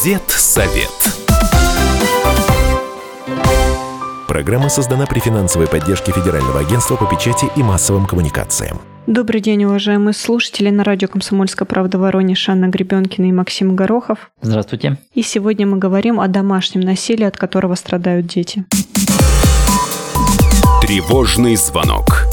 Зет-совет. Программа создана при финансовой поддержке Федерального агентства по печати и массовым коммуникациям. Добрый день, уважаемые слушатели. На радио «Комсомольская правда» Воронеж, Анна Гребенкина и Максим Горохов. Здравствуйте. И сегодня мы говорим о домашнем насилии, от которого страдают дети. Тревожный звонок.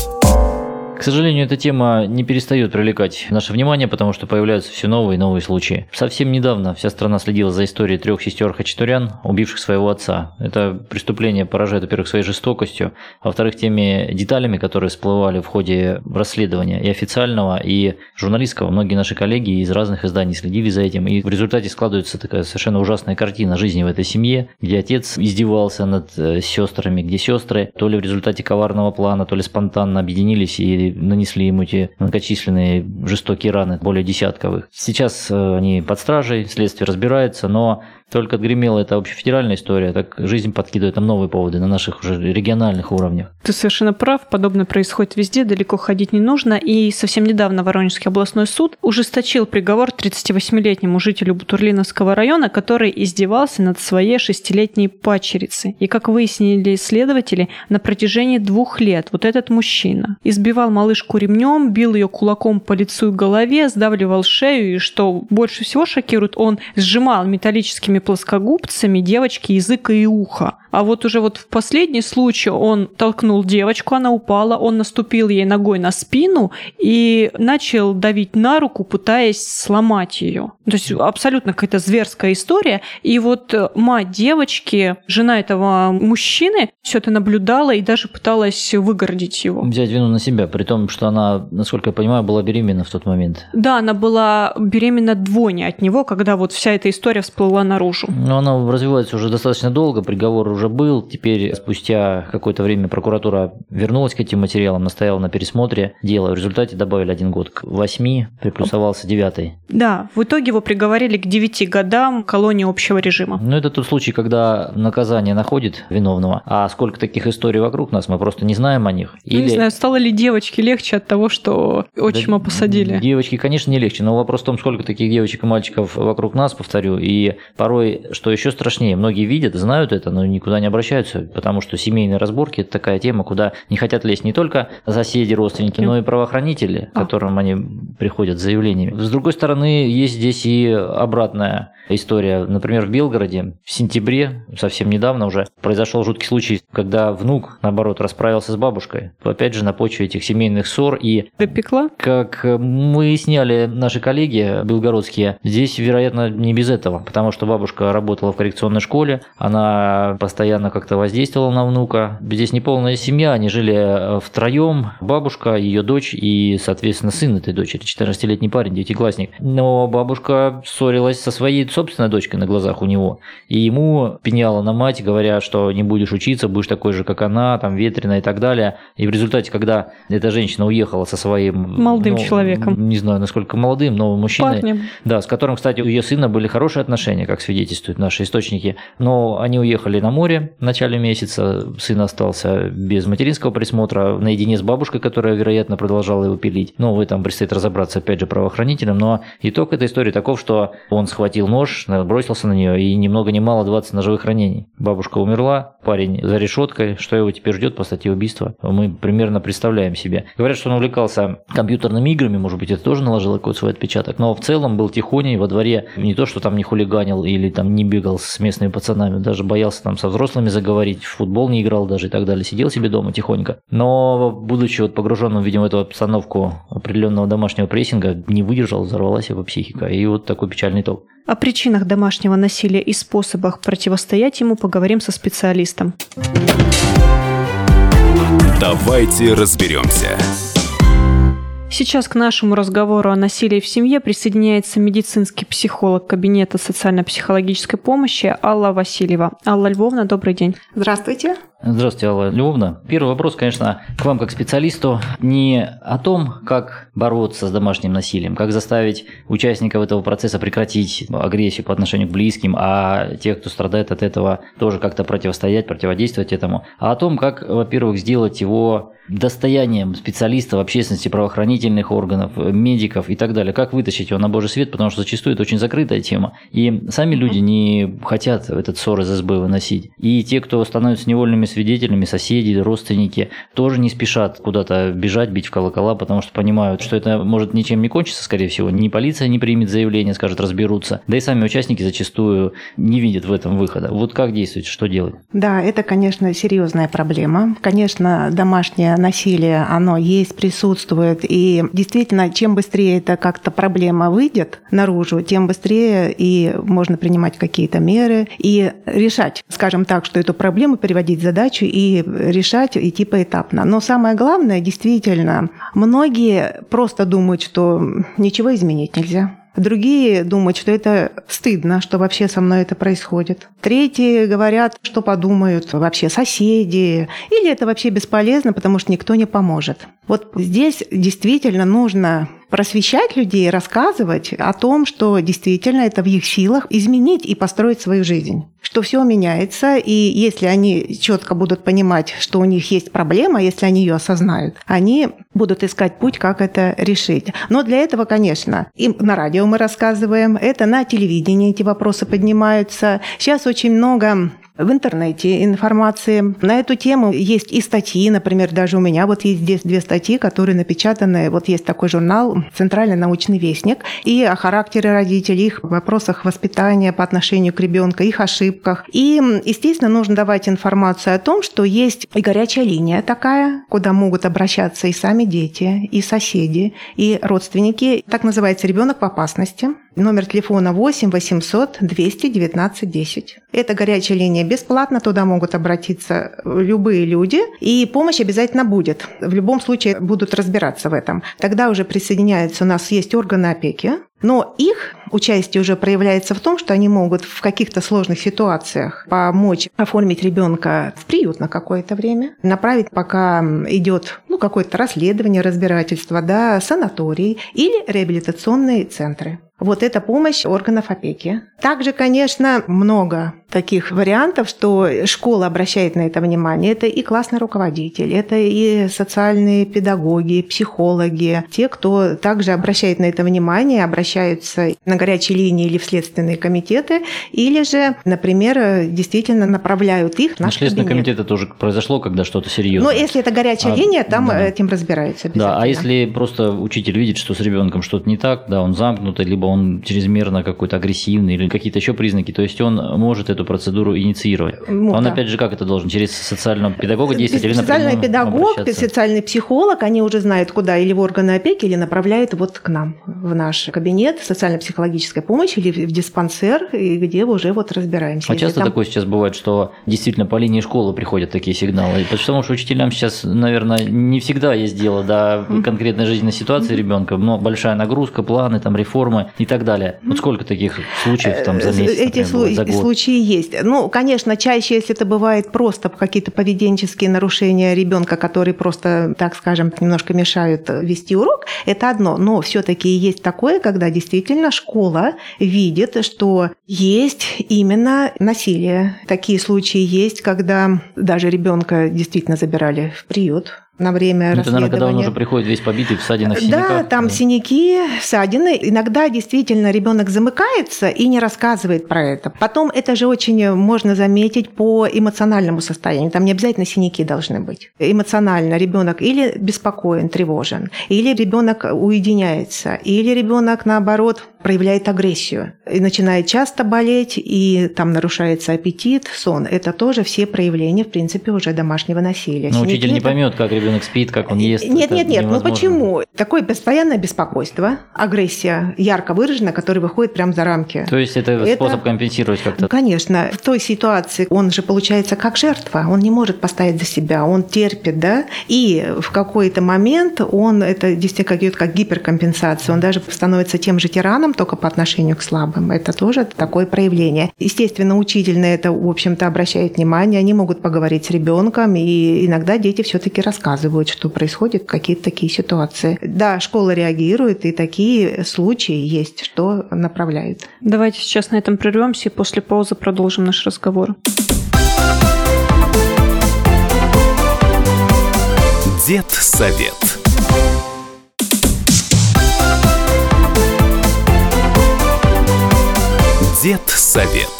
К сожалению, эта тема не перестает привлекать наше внимание, потому что появляются все новые и новые случаи. Совсем недавно вся страна следила за историей 3 сестер хачатурян, убивших своего отца. Это преступление поражает, во-первых, своей жестокостью, а во-вторых, теми деталями, которые всплывали в ходе расследования и официального, и журналистского. Многие наши коллеги из разных изданий следили за этим, и в результате складывается такая совершенно ужасная картина жизни в этой семье, где отец издевался над сестрами, где сестры то ли в результате коварного плана, то ли спонтанно объединились и нанесли ему эти многочисленные жестокие раны, более десятковых. Сейчас они под стражей, следствие разбирается, но только отгремела эта общефедеральная история, так жизнь подкидывает нам новые поводы на наших уже региональных уровнях. Ты совершенно прав, подобное происходит везде, далеко ходить не нужно. И совсем недавно Воронежский областной суд ужесточил приговор 38-летнему жителю Бутурлиновского района, который издевался над своей 6-летней падчерицей. И, как выяснили следователи, на протяжении 2 лет вот этот мужчина избивал малышку ремнем, бил ее кулаком по лицу и голове, сдавливал шею, и, что больше всего шокирует, он сжимал металлическими плоскогубцами девочки язык и ухо. А вот уже в последний случай он толкнул девочку, она упала, он наступил ей ногой на спину и начал давить на руку, пытаясь сломать ее. То есть абсолютно какая-то зверская история. И мать девочки, жена этого мужчины, все это наблюдала и даже пыталась выгородить его. Взять вину на себя, при том, что она, насколько я понимаю, была беременна в тот момент. Да, она была беременна двойне от него, когда вся эта история всплыла наружу. Но она развивается уже достаточно долго, приговор уже был. Теперь, спустя какое-то время, прокуратура вернулась к этим материалам, настояла на пересмотре дела. В результате добавили 1 год. К 8 приплюсовался 9. Да, в итоге его приговорили к 9 годам колонии общего режима. Но это тот случай, когда наказание находит виновного. А сколько таких историй вокруг нас, мы просто не знаем о них. Не знаю, стало ли девочке легче от того, что отчима посадили? Девочке, конечно, не легче, но вопрос в том, сколько таких девочек и мальчиков вокруг нас, повторю. И порой, что еще страшнее, многие видят, знают это, но никуда не обращаются, потому что семейные разборки – это такая тема, куда не хотят лезть не только соседи, родственники, но и правоохранители, к которым они приходят с заявлениями. С другой стороны, есть здесь и обратная история. Например, в Белгороде в сентябре, совсем недавно уже, произошел жуткий случай, когда внук, наоборот, расправился с бабушкой. Опять же, на почве этих семейных ссор. И, допекла? Как мы сняли наши коллеги белгородские, здесь, вероятно, не без этого, потому что бабушка работала в коррекционной школе, она постоянно как-то воздействовала на внука. Здесь неполная семья, они жили втроем, бабушка, ее дочь и, соответственно, сын этой дочери, 14-летний парень, 9-классник. Но бабушка ссорилась со своей собственной дочкой на глазах у него, и ему пеняла на мать, говоря, что не будешь учиться, будешь такой же, как она, там, ветреная и так далее. И в результате, когда эта женщина уехала со своим молодым человеком, не знаю, насколько молодым, новым мужчиной, парнем, да, с которым, кстати, у ее сына были хорошие отношения, как свидетельствуют наши источники, но они уехали на море в начале месяца, сын остался без материнского присмотра, наедине с бабушкой, которая, вероятно, продолжала его пилить. Но в этом предстоит разобраться, опять же, правоохранителям. Но итог этой истории таков, что он схватил нож, бросился на нее, и ни много ни мало 20 ножевых ранений. Бабушка умерла, парень за решеткой, что его теперь ждет по статье убийства, мы примерно представляем себе. Говорят, что он увлекался компьютерными играми, может быть, это тоже наложило какой-то свой отпечаток, но в целом был тихоней во дворе, не то, что там не хулиганил или там не бегал с местными пацанами, даже боялся там со взрослыми заговорить, в футбол не играл даже и так далее, сидел себе дома тихонько. Но, будучи погруженным, видимо, в эту обстановку определенного домашнего прессинга, не выдержал, взорвалась его психика. И вот такой печальный итог. О причинах домашнего насилия и способах противостоять ему поговорим со специалистом. Давайте разберемся. Сейчас к нашему разговору о насилии в семье присоединяется медицинский психолог кабинета социально-психологической помощи Алла Васильева. Алла Львовна, добрый день. Здравствуйте. Здравствуйте, Алла Львовна. Первый вопрос, конечно, к вам как специалисту не о том, как бороться с домашним насилием, как заставить участников этого процесса прекратить агрессию по отношению к близким, а тех, кто страдает от этого, тоже как-то противостоять, противодействовать этому, а о том, как, во-первых, сделать его достоянием специалистов, общественности, правоохранительных органов, медиков и так далее, как вытащить его на Божий свет, потому что зачастую это очень закрытая тема, и сами люди не хотят этот ссор из избы выносить, и те, кто становятся невольными свидетелями, соседи, родственники, тоже не спешат куда-то бежать, бить в колокола, потому что понимают, что это может ничем не кончиться, скорее всего, ни полиция не примет заявление, скажет, разберутся, да и сами участники зачастую не видят в этом выхода. Вот как действовать, что делать? Да, это, конечно, серьезная проблема. Конечно, домашнее насилие, оно есть, присутствует, и действительно, чем быстрее эта как-то проблема выйдет наружу, тем быстрее и можно принимать какие-то меры и решать, скажем так, что эту проблему переводить в задачу и решать, идти поэтапно. Но самое главное, действительно, многие просто думают, что ничего изменить нельзя. Другие думают, что это стыдно, что вообще со мной это происходит. Третьи говорят, что подумают вообще соседи. Или это вообще бесполезно, потому что никто не поможет. Вот здесь действительно нужно просвещать людей, рассказывать о том, что действительно это в их силах изменить и построить свою жизнь. Что все меняется, и если они четко будут понимать, что у них есть проблема, если они ее осознают, они будут искать путь, как это решить. Но для этого, конечно, и на радио мы рассказываем, это на телевидении эти вопросы поднимаются. Сейчас очень много в интернете информации. На эту тему есть и статьи, например, даже у меня вот есть здесь 2 статьи, которые напечатаны, вот есть такой журнал «Центральный научный вестник», и о характере родителей, их вопросах воспитания по отношению к ребенку, их ошибках. И, естественно, нужно давать информацию о том, что есть и горячая линия такая, куда могут обращаться и сами дети, и соседи, и родственники. Так называется «Ребенок в опасности». Номер телефона 8 800 219 10. Это горячая линия бесплатно, туда могут обратиться любые люди, и помощь обязательно будет. В любом случае будут разбираться в этом. Тогда уже присоединяются, у нас есть органы опеки, но их участие уже проявляется в том, что они могут в каких-то сложных ситуациях помочь оформить ребенка в приют на какое-то время, направить, пока идет какое-то расследование, разбирательство, санаторий или реабилитационные центры. Вот это помощь органов опеки. Также, конечно, много таких вариантов, что школа обращает на это внимание. Это и классный руководитель, это и социальные педагоги, психологи. Те, кто также обращает на это внимание, обращаются на горячие линии или в следственные комитеты, или же, например, действительно направляют их в наш кабинет. Следственный комитет это уже произошло, когда что-то серьезное. Но если это горячая линия, там этим разбираются обязательно. Да, а если просто учитель видит, что с ребенком что-то не так, он замкнутый, либо он чрезмерно какой-то агрессивный или какие-то еще признаки, то есть он может эту процедуру инициировать. Он опять же как это должен? Через социального педагога действовать или напрямую социальный педагог, социальный психолог, они уже знают куда, или в органы опеки, или направляют вот к нам, в наш кабинет социально-психологической помощи, или в диспансер, где уже разбираемся. А часто такое сейчас бывает, что действительно по линии школы приходят такие сигналы, потому что учителям сейчас, наверное, не всегда есть дело до конкретной жизненной ситуации ребенка, но большая нагрузка, планы, реформы и так далее. Вот сколько таких случаев за месяц, эти за год? Случаи есть. Конечно, чаще, если это бывает просто какие-то поведенческие нарушения ребенка, которые просто, так скажем, немножко мешают вести урок, это одно. Но все-таки есть такое, когда действительно школа видит, что есть именно насилие. Такие случаи есть, когда даже ребенка действительно забирали в приют на время расследования. Это, наверное, когда он уже приходит весь побитый, в ссадинах, в синяках. Да, там синяки, ссадины. Иногда действительно ребенок замыкается и не рассказывает про это. Потом это же очень можно заметить по эмоциональному состоянию. Там не обязательно синяки должны быть. Эмоционально ребенок или беспокоен, тревожен, или ребенок уединяется, или ребенок, наоборот, проявляет агрессию и начинает часто болеть, и там нарушается аппетит, сон. Это тоже все проявления, в принципе, уже домашнего насилия. Но учитель не поймет, как ребенок ребенок спит, как он ест. Нет, это ну невозможно. почему? Такое постоянное беспокойство, агрессия ярко выраженная, которая выходит прямо за рамки. То есть это способ компенсировать как-то? Конечно. В той ситуации он же получается как жертва, он не может постоять за себя, он терпит, да, и в какой-то момент он, это действительно идет как гиперкомпенсация, он даже становится тем же тираном, только по отношению к слабым. Это тоже такое проявление. Естественно, учитель на это, в общем-то, обращает внимание, они могут поговорить с ребенком, и иногда дети все-таки рассказывают, что происходит, какие-то такие ситуации. Да, школа реагирует, и такие случаи есть, что направляют. Давайте сейчас на этом прервемся и после паузы продолжим наш разговор. Дед-совет. Дед-совет.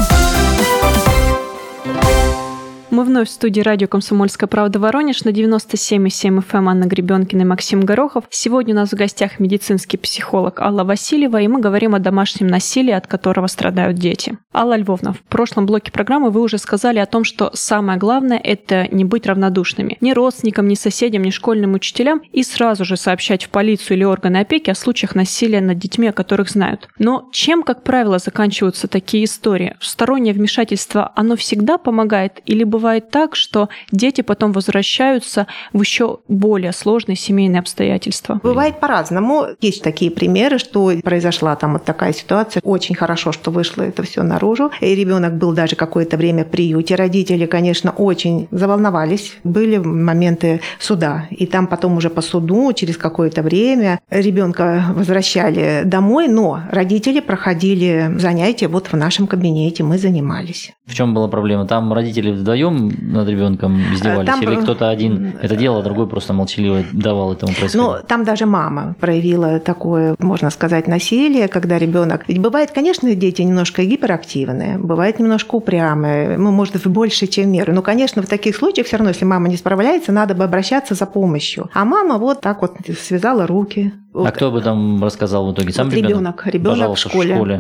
Мы вновь в студии радио «Комсомольская правда» Воронеж на 97,7 FM. Анна Гребенкина и Максим Горохов. Сегодня у нас в гостях медицинский психолог Алла Васильева, и мы говорим о домашнем насилии, от которого страдают дети. Алла Львовна, в прошлом блоке программы вы уже сказали о том, что самое главное – это не быть равнодушными ни родственникам, ни соседям, ни школьным учителям и сразу же сообщать в полицию или органы опеки о случаях насилия над детьми, о которых знают. Но чем, как правило, заканчиваются такие истории? Стороннее вмешательство, оно всегда помогает или бывает так, что дети потом возвращаются в еще более сложные семейные обстоятельства? Бывает по-разному. Есть такие примеры, что произошла там вот такая ситуация. Очень хорошо, что вышло это все наружу. И ребенок был даже какое-то время в приюте. Родители, конечно, очень заволновались. Были моменты суда. И там потом уже по суду через какое-то время ребенка возвращали домой, но родители проходили занятия вот в нашем кабинете. Мы занимались. В чем была проблема? Там родители вдвоем над ребенком издевались, там, или кто-то один это делал, а другой просто молчаливо давал этому происходить? Ну, там даже мама проявила такое, можно сказать, насилие, когда ребенок. Ведь бывает, конечно, дети немножко гиперактивные, бывает немножко упрямые, может, больше, чем меры. Но, конечно, в таких случаях все равно, если мама не справляется, надо бы обращаться за помощью. А мама вот так вот связала руки. А кто об этом рассказал в итоге? Сам ребенок в школе.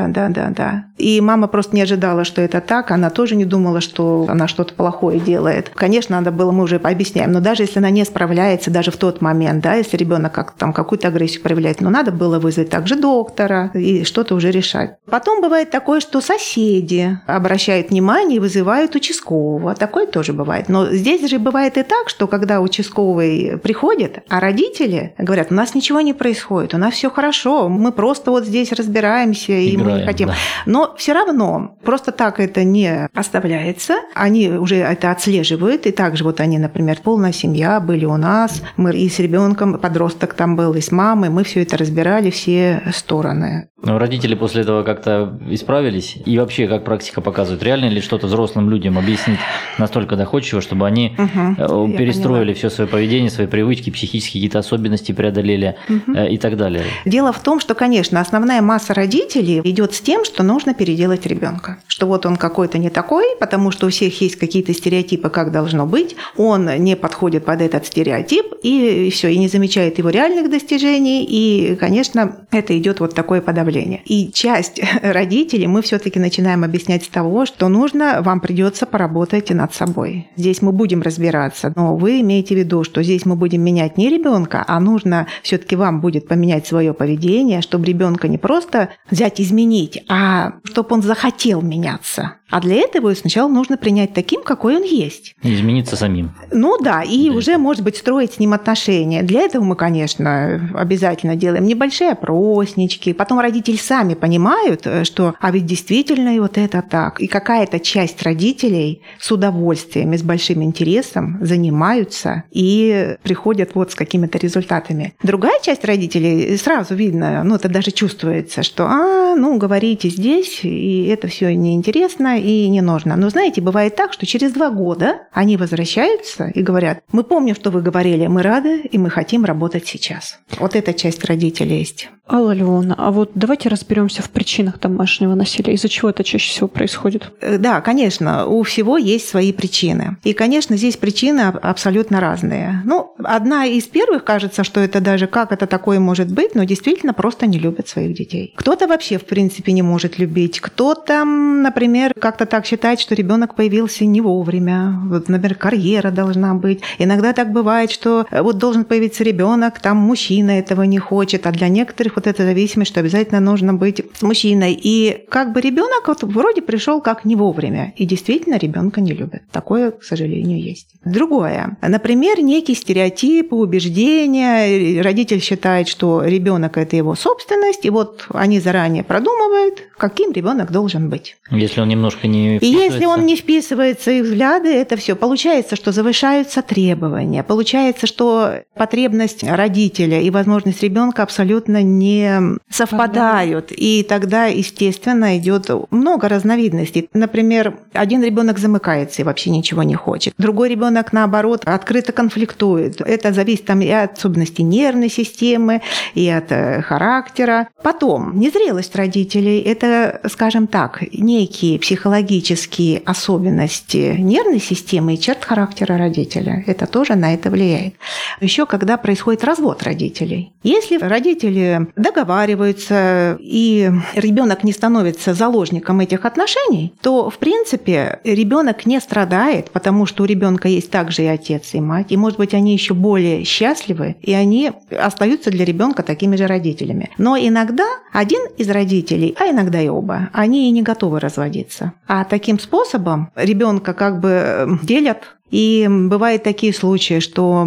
Да. И мама просто не ожидала, что это так. Она тоже не думала, что она что-то плохое делает. Конечно, надо было, мы уже пообъясняем, но даже если она не справляется, даже в тот момент, да, если ребенок какую-то агрессию проявляет, надо было вызвать также доктора и что-то уже решать. Потом бывает такое, что соседи обращают внимание и вызывают участкового. Такое тоже бывает. Но здесь же бывает и так, что когда участковый приходит, а родители говорят, у нас ничего не происходит, у нас все хорошо, мы просто вот здесь разбираемся, и мы не хотим. Да. Но все равно просто так это не оставляется. Они уже это отслеживают, и также вот они, например, полная семья были у нас, мы и с ребенком, подросток там был, и с мамой, мы все это разбирали, все стороны. Но родители после этого как-то исправились? И вообще, как практика показывает, реально ли что-то взрослым людям объяснить настолько доходчиво, чтобы они перестроили все свое поведение, свои привычки, психические какие-то особенности преодолели и так далее? Дело в том, что, конечно, основная масса родителей идет с тем, что нужно переделать ребенка. Что вот он какой-то не такой, потому что у всех есть какие-то стереотипы, как должно быть, он не подходит под этот стереотип, и все, и не замечает его реальных достижений, и, конечно, это идет вот такое подавление. И часть родителей мы все-таки начинаем объяснять с того, что вам придется поработать над собой. Здесь мы будем разбираться, но вы имеете в виду, что здесь мы будем менять не ребенка, а нужно все-таки вам будет поменять свое поведение, чтобы ребенка не просто взять и изменить, а чтобы он захотел меняться. А для этого сначала нужно принять таким, какой он есть. Измениться самим. Ну да, и уже, может быть, строить с ним отношения. Для этого мы, конечно, обязательно делаем небольшие опроснички. Потом родители сами понимают, что а ведь действительно и вот это так. И какая-то часть родителей с удовольствием и с большим интересом занимаются и приходят вот с какими-то результатами. Другая часть родителей сразу видно, это даже чувствуется, что говорите здесь, и это все неинтересно и не нужно. Но знаете, бывает так, что через 2 года они возвращаются и говорят, мы помним, что вы говорили, мы рады, и мы хотим работать сейчас. Вот эта часть родителей есть. Алла Львовна, а вот давайте разберемся в причинах домашнего насилия. Из-за чего это чаще всего происходит? Да, конечно, у всего есть свои причины. И, конечно, здесь причины абсолютно разные. Одна из первых, кажется, что это даже как это такое может быть, но действительно просто не любят своих детей. Кто-то вообще, в принципе, не может любить. Кто-то, например, как-то так считает, что ребенок появился не вовремя. Вот, например, карьера должна быть. Иногда так бывает, что вот должен появиться ребенок, там мужчина этого не хочет, а для некоторых вот эта зависимость, что обязательно нужно быть с мужчиной. И как бы ребенок вот вроде пришел как не вовремя, и действительно ребенка не любят. Такое, к сожалению, есть. Другое. Например, некий стереотип, убеждения. Родитель считает, что ребенок это его собственность, и вот они заранее продумывают, каким ребенок должен быть. Если он немножко не вписывается. И если он не вписывается в их взгляды, это все. Получается, что завышаются требования. Получается, что потребность родителя и возможность ребенка абсолютно не совпадают. И тогда, естественно, идет много разновидностей. Например, один ребенок замыкается и вообще ничего не хочет. Другой ребенок, наоборот, открыто конфликтует. Это зависит и от особенностей нервной системы, и от характера. Потом, незрелость родителей – это, скажем так, некие психологические особенности нервной системы и черт характера родителя. Это тоже на это влияет. Еще когда происходит развод родителей. Если родители договариваются, и ребенок не становится заложником этих отношений, то, в принципе, ребенок не страдает, потому что у ребенка есть также и отец, и мать, и, может быть, они еще более счастливы, и они остаются для ребенка такими же родителями. Но иногда один из родителей, а иногда и оба, они и не готовы разводиться. А таким способом ребенка как бы делят. И бывают такие случаи, что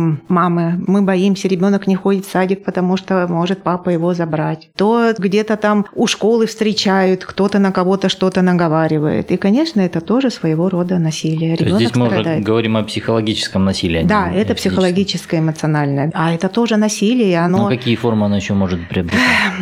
мы боимся, ребенок не ходит в садик, потому что может папа его забрать. То где-то там у школы встречают, кто-то на кого-то что-то наговаривает. И, конечно, это тоже своего рода насилие. Ребенок здесь мы уже говорим о психологическом насилии. Да, это психологическое, эмоциональное. А это тоже насилие, и оно... Но какие формы оно еще может приобретать?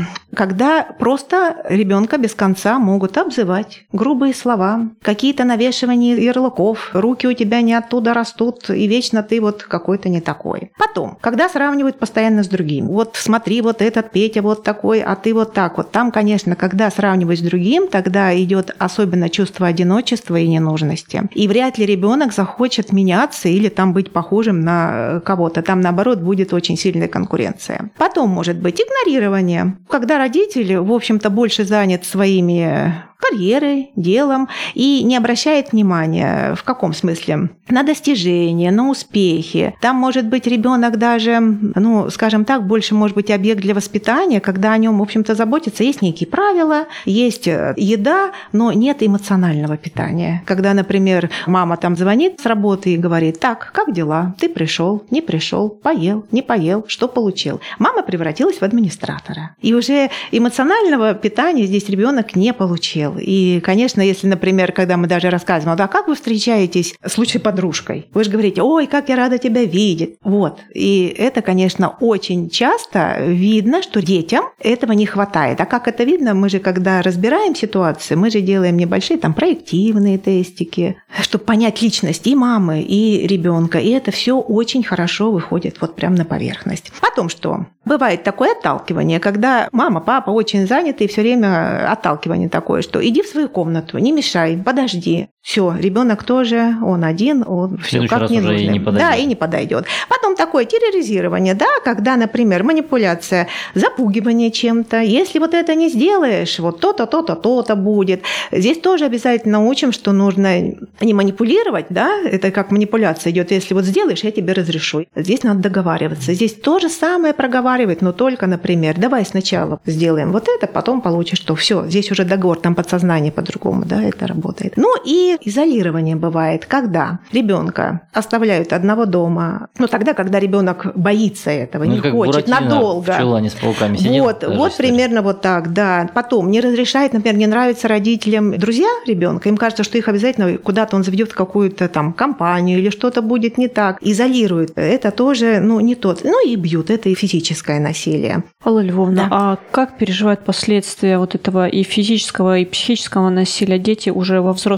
Когда просто ребенка без конца могут обзывать, грубые слова, какие-то навешивания ярлыков, руки у тебя не оттуда растут, и вечно ты вот какой-то не такой. Потом, когда сравнивают постоянно с другим. Вот смотри, вот этот Петя вот такой, а ты вот так вот. Там, конечно, когда сравнивать с другим, тогда идет особенно чувство одиночества и ненужности. И вряд ли ребенок захочет меняться или там быть похожим на кого-то. Там, наоборот, будет очень сильная конкуренция. Потом может быть игнорирование. Когда родители, в общем-то, больше занят своими карьерой, делом и не обращает внимания, в каком смысле, на достижения, на успехи. Там может быть ребенок даже, скажем так, больше может быть объект для воспитания, когда о нем, в общем-то, заботятся. Есть некие правила, есть еда, но нет эмоционального питания. Когда, например, мама там звонит с работы и говорит: так, как дела? Ты пришел, не пришел, поел, не поел, что получил? Мама превратилась в администратора. И уже эмоционального питания здесь ребенок не получил. И, конечно, если, например, когда мы даже рассказываем, а как вы встречаетесь с лучшей подружкой? Вы же говорите: ой, как я рада тебя видеть. Вот. И это, конечно, очень часто видно, что детям этого не хватает. А как это видно? Мы же, когда разбираем ситуацию, мы же делаем небольшие там проективные тестики, чтобы понять личность и мамы, и ребенка. И это все очень хорошо выходит вот прямо на поверхность. Потом что? Бывает такое отталкивание, когда мама, папа очень заняты, и все время отталкивание такое, что иди в свою комнату, не мешай, подожди. Все, ребенок тоже, он один, он все как не нужно. И не подойдет. Потом такое терроризирование, да, когда, например, манипуляция, запугивание чем-то. Если вот это не сделаешь, вот то-то, то-то, то-то будет. Здесь тоже обязательно учим, что нужно не манипулировать, да, это как манипуляция идет. Если вот сделаешь, я тебе разрешу. Здесь надо договариваться. Здесь то же самое проговаривать, но только, например, давай сначала сделаем вот это, потом получишь то. Все, здесь уже договор, там подсознание по-другому, да, это работает. Ну и изолирование бывает, когда ребенка оставляют одного дома, тогда, когда ребенок боится этого, не хочет, надолго. Пчела не с пауками сидит. Вот примерно вот так, да. Потом не разрешает, например, не нравится родителям друзья ребенка, им кажется, что их обязательно куда-то он заведет в какую-то там компанию или что-то будет не так. Изолируют. Это тоже, не тот. И бьют. Это и физическое насилие. Алла Львовна, Да. а как переживают последствия вот этого и физического, и психического насилия дети уже во взрослом возрасте?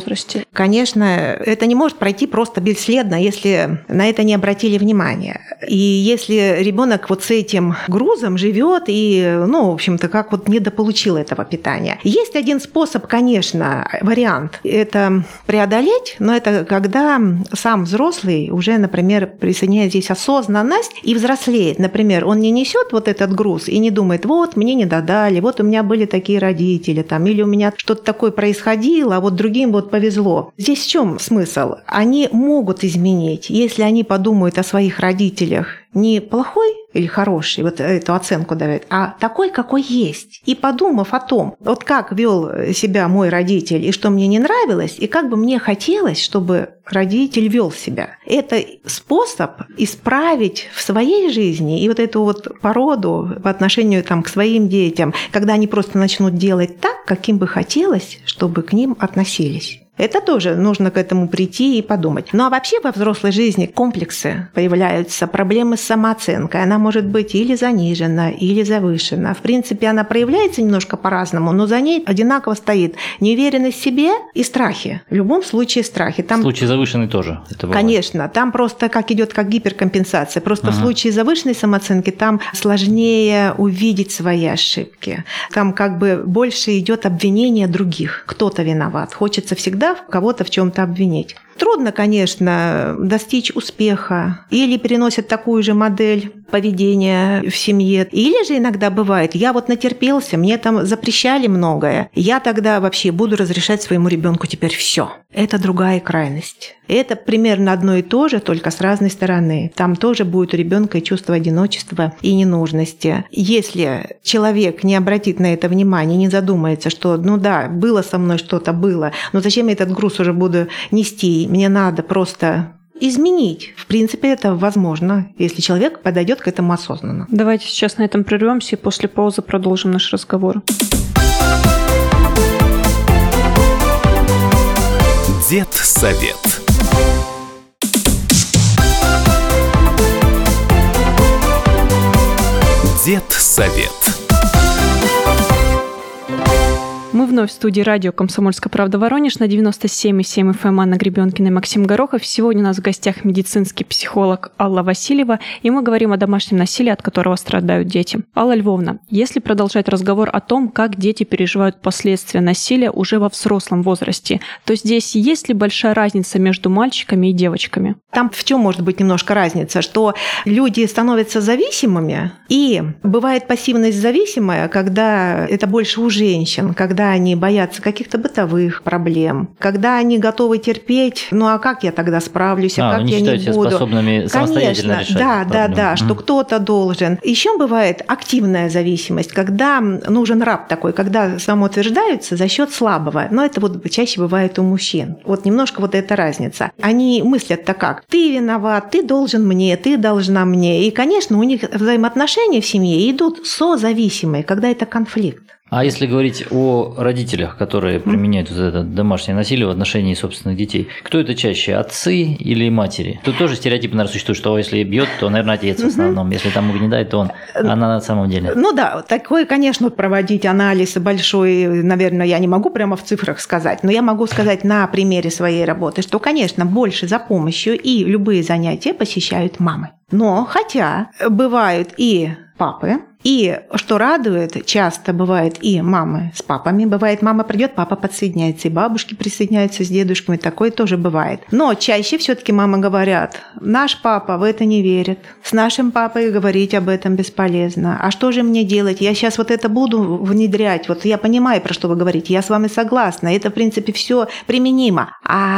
возрасте? Конечно, это не может пройти просто бесследно, если на это не обратили внимания. И если ребенок вот с этим грузом живет и, в общем-то, как вот недополучил этого питания. Есть один способ, конечно, вариант. Это преодолеть, но это когда сам взрослый уже, например, присоединяет здесь осознанность и взрослеет. Например, он не несет вот этот груз и не думает, вот, мне не додали, вот у меня были такие родители, там, или у меня что-то такое происходило, а вот другим вот повезло. Здесь в чем смысл? Они могут изменить, если они подумают о своих родителях не плохой или хороший, вот эту оценку дают, а такой, какой есть. И подумав о том, вот как вел себя мой родитель, и что мне не нравилось, и как бы мне хотелось, чтобы родитель вел себя. Это способ исправить в своей жизни и вот эту вот породу по отношению к своим детям, когда они просто начнут делать так, каким бы хотелось, чтобы к ним относились. Это тоже нужно к этому прийти и подумать. Ну а вообще во взрослой жизни комплексы появляются, проблемы с самооценкой. Она может быть или занижена, или завышена. В принципе, она проявляется немножко по-разному, но за ней одинаково стоит неуверенность в себе и страхи. В любом случае страхи. В случае завышенной тоже это бывает. Конечно, там просто идет как гиперкомпенсация. Просто в случае завышенной самооценки там сложнее увидеть свои ошибки. Там больше идет обвинение других. Кто-то виноват. Хочется всегда кого-то в чем-то обвинить. Трудно, конечно, достичь успеха. Или переносят такую же модель поведения в семье. Или же иногда бывает, я вот натерпелся, мне там запрещали многое. Я тогда вообще буду разрешать своему ребенку теперь все. Это другая крайность. Это примерно одно и то же, только с разной стороны. Там тоже будет у ребенка и чувство одиночества и ненужности. Если человек не обратит на это внимание, не задумается, что, было со мной что-то, было, но зачем я этот груз уже буду нести? Мне надо просто изменить. В принципе, это возможно, если человек подойдет к этому осознанно. Давайте сейчас на этом прервемся и после паузы продолжим наш разговор. Дед-совет. Дед-совет. Мы вновь в студии радио «Комсомольская правда» Воронеж на 97,7 FM. Анна Гребенкина и Максим Горохов. Сегодня у нас в гостях медицинский психолог Алла Васильева, и мы говорим о домашнем насилии, от которого страдают дети. Алла Львовна, если продолжать разговор о том, как дети переживают последствия насилия уже во взрослом возрасте, то здесь есть ли большая разница между мальчиками и девочками? Там в чем может быть немножко разница, что люди становятся зависимыми, и бывает пассивность зависимая, когда это больше у женщин, когда они боятся каких-то бытовых проблем, когда они готовы терпеть, а как я тогда справлюсь, как я не буду. Они считают себя способными самостоятельно решать проблемы. Да, что кто-то должен. Еще бывает активная зависимость, когда нужен раб такой, когда самоутверждаются за счет слабого. Но это чаще бывает у мужчин. Немножко эта разница. Они мыслят-то как? Ты виноват, ты должен мне, ты должна мне. И, конечно, у них взаимоотношения в семье идут созависимые, когда это конфликт. А если говорить о родителях, которые применяют это домашнее насилие в отношении собственных детей, кто это чаще, отцы или матери? Тут тоже стереотип, наверное, существует, что если бьет, то, наверное, отец в основном. Если там угнетает, то она на самом деле. Такой, конечно, проводить анализ большой, наверное, я не могу прямо в цифрах сказать, но я могу сказать на примере своей работы, что, конечно, больше за помощью и любые занятия посещают мамы. Но хотя бывают и папы, и, что радует, часто бывает и мамы с папами. Бывает, мама придет, папа подсоединяется, и бабушки присоединяются с дедушками. Такое тоже бывает. Но чаще все-таки мамы говорят, наш папа в это не верит. С нашим папой говорить об этом бесполезно. А что же мне делать? Я сейчас это буду внедрять. Я понимаю, про что вы говорите. Я с вами согласна. Это, в принципе, все применимо.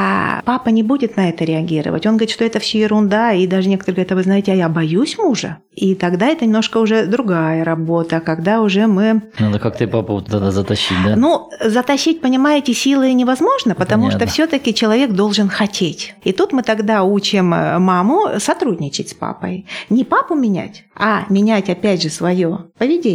А папа не будет на это реагировать. Он говорит, что это все ерунда. И даже некоторые говорят, вы знаете, а я боюсь мужа. И тогда это немножко уже другая работа, когда уже мы... Надо как-то папу тогда затащить, да? Затащить, понимаете, силой невозможно, потому что все-таки человек должен хотеть. И тут мы тогда учим маму сотрудничать с папой. Не папу менять, а менять, опять же, свое поведение,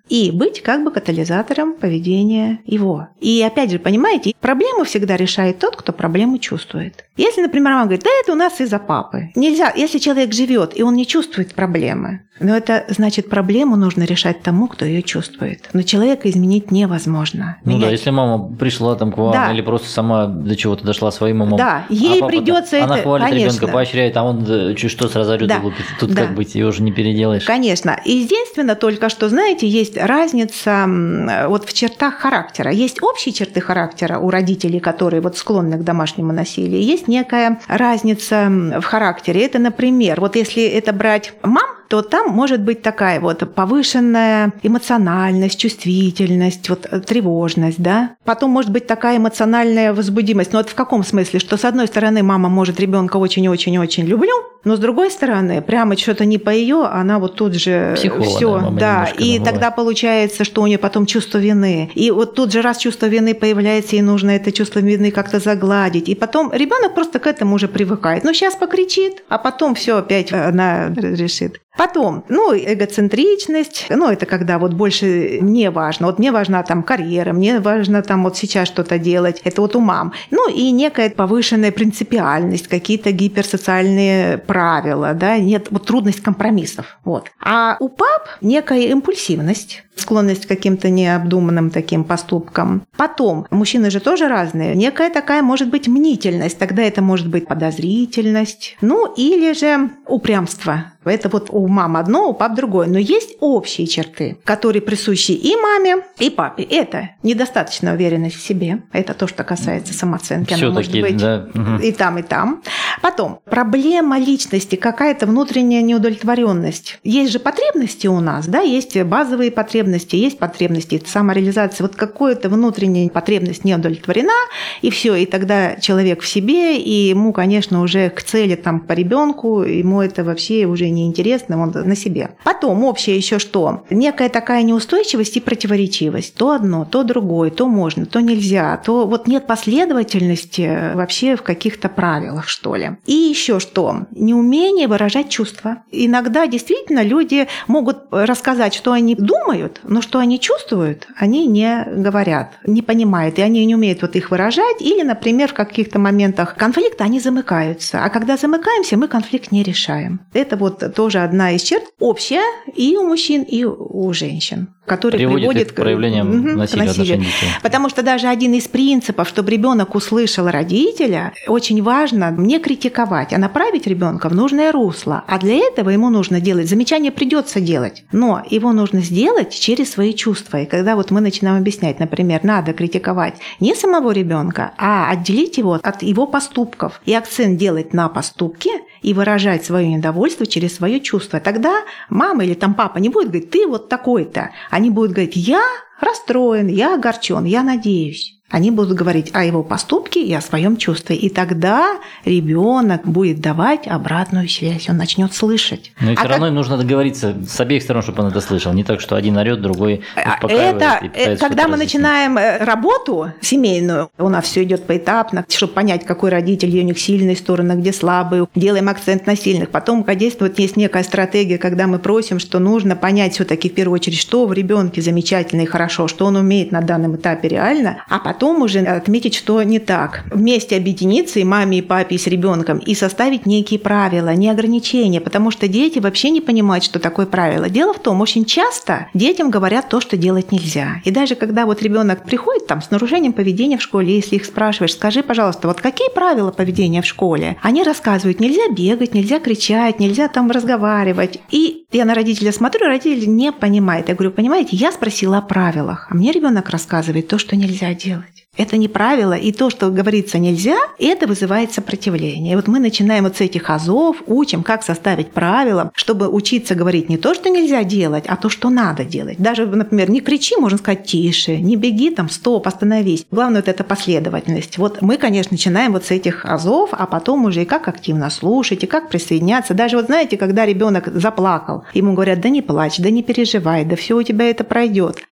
и быть как бы катализатором поведения его. И опять же, понимаете, проблему всегда решает тот, кто проблему чувствует. Если, например, мама говорит, да это у нас из-за папы. Нельзя, если человек живет, и он не чувствует проблемы, но это значит, проблему нужно решать тому, кто ее чувствует. Но человека изменить невозможно. Ну да, если мама пришла там к вам, или просто сама до чего-то дошла своим умом. Да, ей придется это, она хвалит конечно. ребенка, поощряет, а он что сразу орёт и лупит. Тут как быть, ее уже не переделаешь. Конечно. Единственное только, что, знаете, есть разница вот в чертах характера. Есть общие черты характера у родителей, которые вот склонны к домашнему насилию. Есть некая разница в характере. Это, например, вот если это брать мам, то там может быть такая вот повышенная эмоциональность, чувствительность, вот тревожность, да. Потом может быть такая эмоциональная возбудимость. Но вот в каком смысле? Что с одной стороны мама может ребенка очень-очень-очень люблю, но с другой стороны прямо что-то не по ее, она вот тут же все, да. И тогда получается, что у нее потом чувство вины. И вот тут же раз чувство вины появляется, ей нужно это чувство вины как-то загладить. И потом ребенок просто к этому уже привыкает. Ну сейчас покричит, а потом все опять она решит. Потом, эгоцентричность, это когда вот больше мне важно. Вот мне важна там карьера, мне важно там вот сейчас что-то делать. Это вот у мам. И некая повышенная принципиальность, какие-то гиперсоциальные правила, да, нет, вот трудность компромиссов. Вот. А у пап некая импульсивность, склонность к каким-то необдуманным таким поступкам. Потом, мужчины же тоже разные, некая такая может быть мнительность, тогда это может быть подозрительность, или же упрямство. Это вот у мам одно, у пап другое. Но есть общие черты, которые присущи и маме, и папе. Это недостаточная уверенность в себе. Это то, что касается самооценки. Она может быть и там, и там. Потом, проблема личности, какая-то внутренняя неудовлетворенность. Есть же потребности у нас, да, есть базовые потребности, есть потребности самореализации. Вот какая-то внутренняя потребность не удовлетворена, и все, и тогда человек в себе, и ему, конечно, уже к цели там по ребенку, ему это вообще уже неинтересно, он на себе. Потом общее еще что? Некая такая неустойчивость и противоречивость. То одно, то другое, то можно, то нельзя, то вот нет последовательности вообще в каких-то правилах, что ли. И еще что? Неумение выражать чувства. Иногда действительно люди могут рассказать, что они думают, но что они чувствуют, они не говорят, не понимают, и они не умеют вот их выражать. Или, например, в каких-то моментах конфликта они замыкаются. А когда замыкаемся, мы конфликт не решаем. Это вот тоже одна из черт общая и у мужчин, и у женщин, которые приводит к проявлениям насилия. Потому что даже один из принципов, чтобы ребенок услышал родителя, очень важно не критиковать, а направить ребенка в нужное русло. А для этого ему нужно делать, замечание придется делать, но его нужно сделать через свои чувства. И когда вот мы начинаем объяснять, например, надо критиковать не самого ребенка, а отделить его от его поступков и акцент делать на поступки и выражать свое недовольство через свое чувство. Тогда мама или там папа не будет говорить, ты вот такой-то. Они будут говорить, я расстроен, я огорчен, я надеюсь. Они будут говорить о его поступке и о своем чувстве. И тогда ребенок будет давать обратную связь, он начнет слышать. Но все равно нужно договориться с обеих сторон, чтобы он это слышал. Не так, что один орет, другой успокаивает и пытается когда мы начинаем работу семейную, у нас все идет поэтапно, чтобы понять, какой родитель, где у них сильные стороны, где слабые, делаем акцент на сильных. Потом, конечно, вот есть некая стратегия, когда мы просим, что нужно понять все-таки в первую очередь, что в ребенке замечательно и хорошо, что он умеет на данном этапе реально, а потом уже отметить, что не так. Вместе объединиться и маме, и папе, и с ребенком, и составить некие правила, не ограничения, потому что дети вообще не понимают, что такое правило. Дело в том, очень часто детям говорят то, что делать нельзя. И даже когда вот ребенок приходит там с нарушением поведения в школе, если их спрашиваешь, скажи, пожалуйста, вот какие правила поведения в школе? Они рассказывают, нельзя бегать, нельзя кричать, нельзя там разговаривать. И я на родителя смотрю, родитель не понимает. Я говорю, понимаете, я спросила о правилах, а мне ребенок рассказывает то, что нельзя делать. Это не правило, и то, что говорится нельзя, это вызывает сопротивление. И вот мы начинаем вот с этих азов, учим, как составить правила, чтобы учиться говорить не то, что нельзя делать, а то, что надо делать. Даже, например, не кричи, можно сказать тише, не беги, там, стоп, остановись. Главное, вот это последовательность. Вот мы, конечно, начинаем вот с этих азов, а потом уже и как активно слушать, и как присоединяться. Даже вот знаете, когда ребенок заплакал, ему говорят, да не плачь, да не переживай, да все у тебя это пройдет.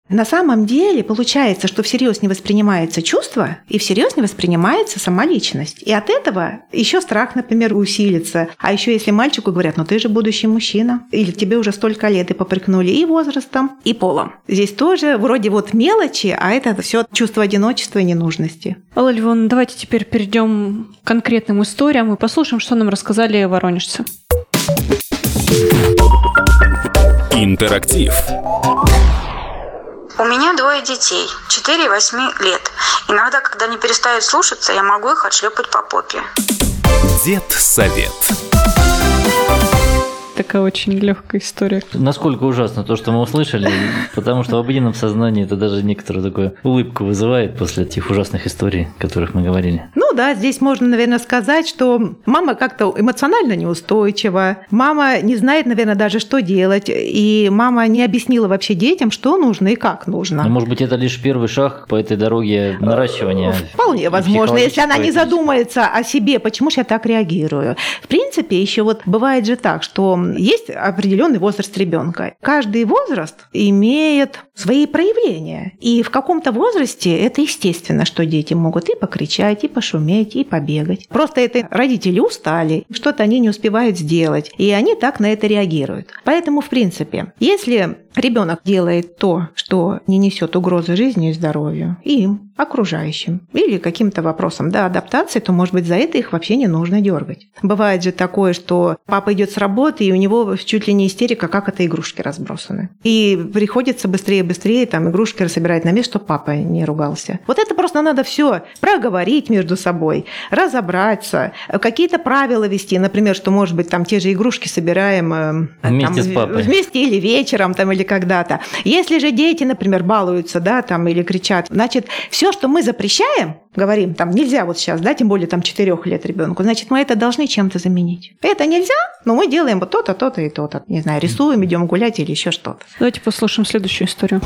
На самом деле получается, что всерьез не воспринимается чувство и всерьез не воспринимается сама личность. И от этого еще страх, например, усилится. А еще если мальчику говорят, ну ты же будущий мужчина, или тебе уже столько лет, и попрекнули и возрастом, и полом. Здесь тоже вроде вот мелочи, а это все чувство одиночества и ненужности. Алла Львовна, давайте теперь перейдем к конкретным историям и послушаем, что нам рассказали воронежцы. Интерактив. У меня 2 детей, 4 и 8 лет. Иногда, когда они перестают слушаться, я могу их отшлепать по попе. Дед-совет. Такая очень легкая история. Насколько ужасно то, что мы услышали, потому что в обыденном сознании это даже некоторую такую улыбку вызывает после тех ужасных историй, о которых мы говорили. Ну да, здесь можно, наверное, сказать, что мама как-то эмоционально неустойчива, мама не знает, наверное, даже, что делать, и мама не объяснила вообще детям, что нужно и как нужно. Но, может быть, это лишь первый шаг по этой дороге наращивания. Вполне возможно, если она не задумается о себе, почему же я так реагирую. В принципе, еще вот бывает же так, что есть определенный возраст ребенка. Каждый возраст имеет свои проявления. И в каком-то возрасте это естественно, что дети могут и покричать, и пошуметь, и побегать. Просто это родители устали, что-то они не успевают сделать, и они так на это реагируют. Поэтому, в принципе, если ребенок делает то, что не несет угрозы жизни и здоровью, им, окружающим, или каким-то вопросом адаптации, то, может быть, за это их вообще не нужно дергать. Бывает же такое, что папа идет с работы, и у него чуть ли не истерика, как это игрушки разбросаны. И приходится быстрее там игрушки рассобирать на место, чтобы папа не ругался. Вот это просто надо все проговорить между собой, разобраться, какие-то правила вести, например, что, может быть, там те же игрушки собираем вместе с папой. Вместе или вечером, там, или когда-то. Если же дети, например, балуются, там, или кричат, значит, все, что мы запрещаем, говорим, там, нельзя вот сейчас, тем более там 4 лет ребенку, значит, мы это должны чем-то заменить. Это нельзя, но мы делаем вот то-то, то-то и то-то. Не знаю, рисуем, идем гулять или еще что-то. Давайте послушаем следующую историю.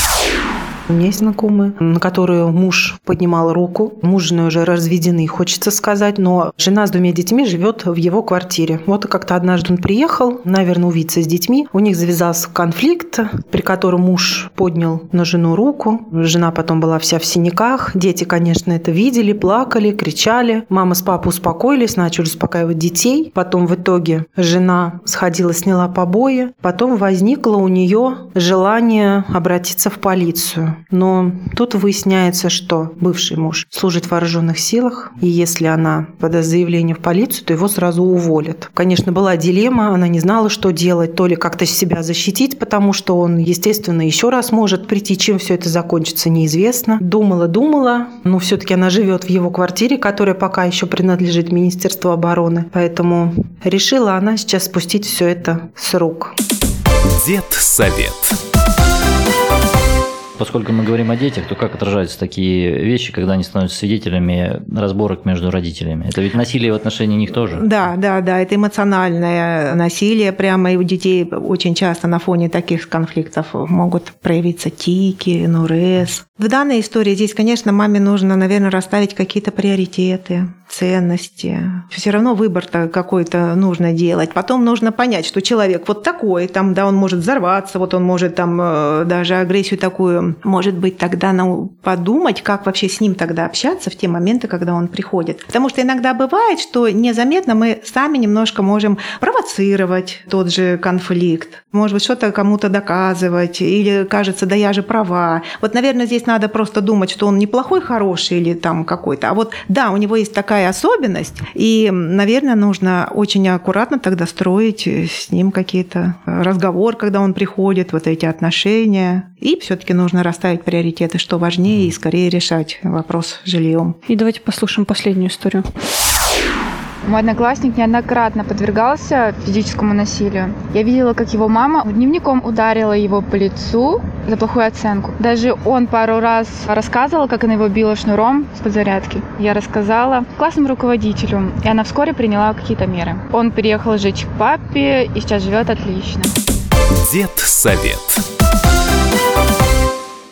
У меня есть знакомые, на которую муж поднимал руку. Муж с женой уже разведены, хочется сказать, но жена с 2 детьми живет в его квартире. Вот как-то однажды он приехал, наверное, увидеться с детьми. У них завязался конфликт, при котором муж поднял на жену руку. Жена потом была вся в синяках. Дети, конечно, это видели, плакали, кричали. Мама с папой успокоились, начали успокаивать детей. Потом в итоге жена сходила, сняла побои. Потом возникло у нее желание обратиться в полицию. Но тут выясняется, что бывший муж служит в вооруженных силах, и если она подаст заявление в полицию, то его сразу уволят. Конечно, была дилемма, она не знала, что делать, то ли как-то себя защитить, потому что он, естественно, еще раз может прийти, чем все это закончится, неизвестно. Думала, но все-таки она живет в его квартире, которая пока еще принадлежит Министерству обороны, поэтому решила она сейчас спустить все это с рук. Дед-совет. Поскольку мы говорим о детях, то как отражаются такие вещи, когда они становятся свидетелями разборок между родителями? Это ведь насилие в отношении них тоже? Да, это эмоциональное насилие прямо, и у детей очень часто на фоне таких конфликтов могут проявиться тики, энурез. В данной истории здесь, конечно, маме нужно, наверное, расставить какие-то приоритеты, ценности. Все равно выбор-то какой-то нужно делать. Потом нужно понять, что человек вот такой, он может взорваться, он может даже агрессию такую, может быть, тогда подумать, как вообще с ним тогда общаться в те моменты, когда он приходит. Потому что иногда бывает, что незаметно мы сами немножко можем провоцировать тот же конфликт, может быть, что-то кому-то доказывать, или кажется, да я же права. Вот, наверное, здесь надо просто думать, что он неплохой, хороший или какой-то, а у него есть такая особенность, и, наверное, нужно очень аккуратно тогда строить с ним какие-то разговор, когда он приходит, эти отношения, и все-таки нужно расставить приоритеты, что важнее, и скорее решать вопрос с жильем. И давайте послушаем последнюю историю. Мой одноклассник неоднократно подвергался физическому насилию. Я видела, как его мама дневником ударила его по лицу за плохую оценку. Даже он пару раз рассказывал, как она его била шнуром с подзарядки. Я рассказала классному руководителю, и она вскоре приняла какие-то меры. Он переехал жить к папе и сейчас живет отлично. Дед-совет.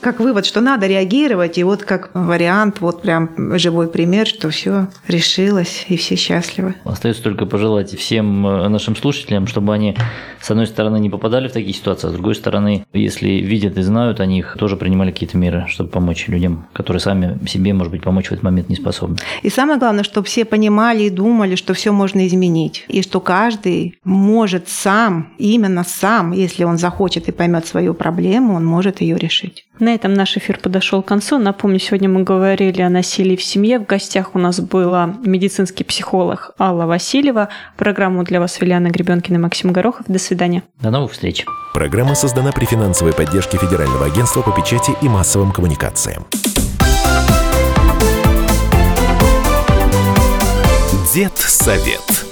как вывод, что надо реагировать, и вот как вариант, вот прям живой пример, что все решилось, и все счастливы. Остается только пожелать всем нашим слушателям, чтобы они, с одной стороны, не попадали в такие ситуации, а с другой стороны, если видят и знают о них, тоже принимали какие-то меры, чтобы помочь людям, которые сами себе, может быть, помочь в этот момент не способны. И самое главное, чтобы все понимали и думали, что все можно изменить, и что каждый может сам, именно сам, если он захочет и поймет свою проблему, он может ее решить. На этом наш эфир подошел к концу. Напомню, сегодня мы говорили о насилии в семье. В гостях у нас была медицинский психолог Алла Васильева. Программу для вас вели Анна Гребенкина и Максим Горохов. До свидания. До новых встреч. Программа создана при финансовой поддержке Федерального агентства по печати и массовым коммуникациям. Дедсовет.